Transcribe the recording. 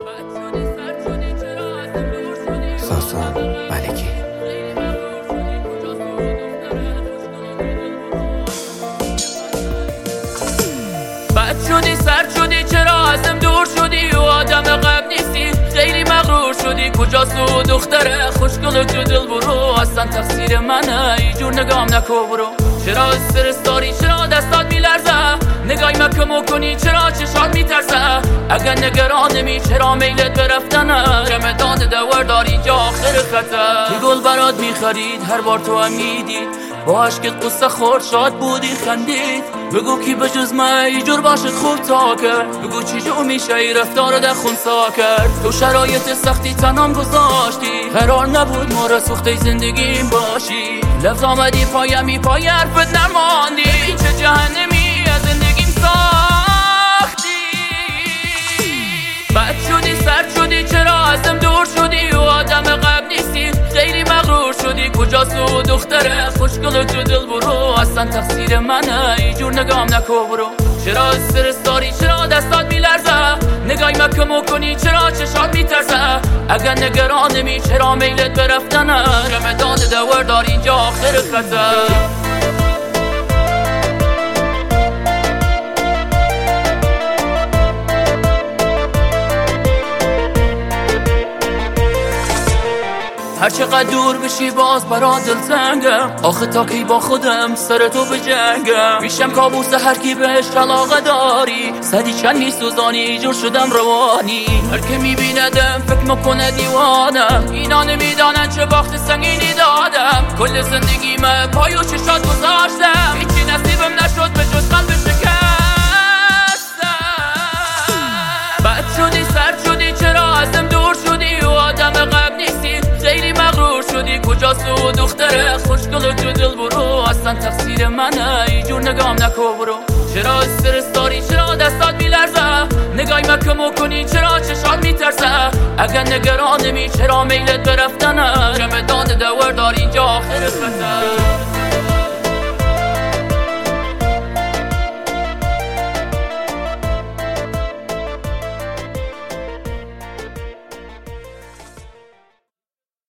ساسان ملکی. بد شدی، سرد شدی، چرا ازم دور شدی و آدم قبل نیستی، خیلی مغرور شدی. کجاست تو دختره خوشگل تو دل برو، اصلا تقصیر منه اینجور نگام نکو برو. چرا استرس داری، چرا دستات میلرزه، نگاهی مکمو کنی، چرا چشات میترسه. اگر نگرانمی چرا میلت برفتنه، رمضان دور داری اینجا آخر خطر. که گل برات میخرید هر بار تو هم میدید، با عشقت قصه خورد شاد بودی خندید. بگو کی بجز من اینجور باشد خوب تا کرد، بگو چی جو میشه ای رفتار در خونسا کرد. تو شرایط سختی تنام گذاشتی، قرار نبود ما را سوخته زندگیم باشی. لفظ آمدی پایمی پای حرفت نماندی، این چه جهنمی از زندگیم ساختی. بد شدی، سرد شدی، چرا ازم دور شدی و آدم قبل نیستی، خیلی مغرور شدی. کجاست تو دختره خوشگل تو دل برو، اصلا تقصیر منه اینجور نگام نکو برو. چرا استرس داری، چرا دستات میلرزه، نگاهی مکمو کنی، چرا چشات میترسه. اگر نگرانمی چرا میلت برفتنه، رمضان دور داری اینجا آخر خطر. هر چقدر دور بشی باز برا دل تنگم، آخه تا کی با خودم سر تو بجنگم. میشم کابوس هر کی بهش علاقه داری، صدی چند میسوزانی جور شدم روانی. هر که میبیندم فکر میکنه دیوانم، اینا نمیدانن چه باخت سنگینی دادم. کل زندگیمه پای و چشات گذاشتم، هیچی نصیبم نشد به جز قلب شکستم. بد شدی، سرد شدی، چرا ازم دور شدی و آدم قبل نیستی، خیلی مغرور شدی. کجاست تو دختره خوشگل تو دل برو، اصلا تقصیر منه اینجور نگام نکو برو. چرا استرس داری، چرا دستات میلرزه، نگاهی مکمو کنی، چرا چشات میترسه. اگر نگرانمی چرا میلت برفتنه، رمضان دور داری اینجا آخر خطر.